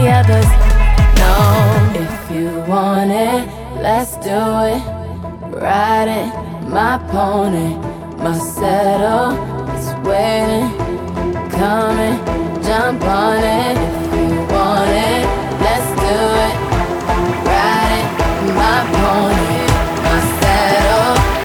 the others. No, if you want it, let's do it. Ride it, my pony, my saddle is waiting. Come and jump on it.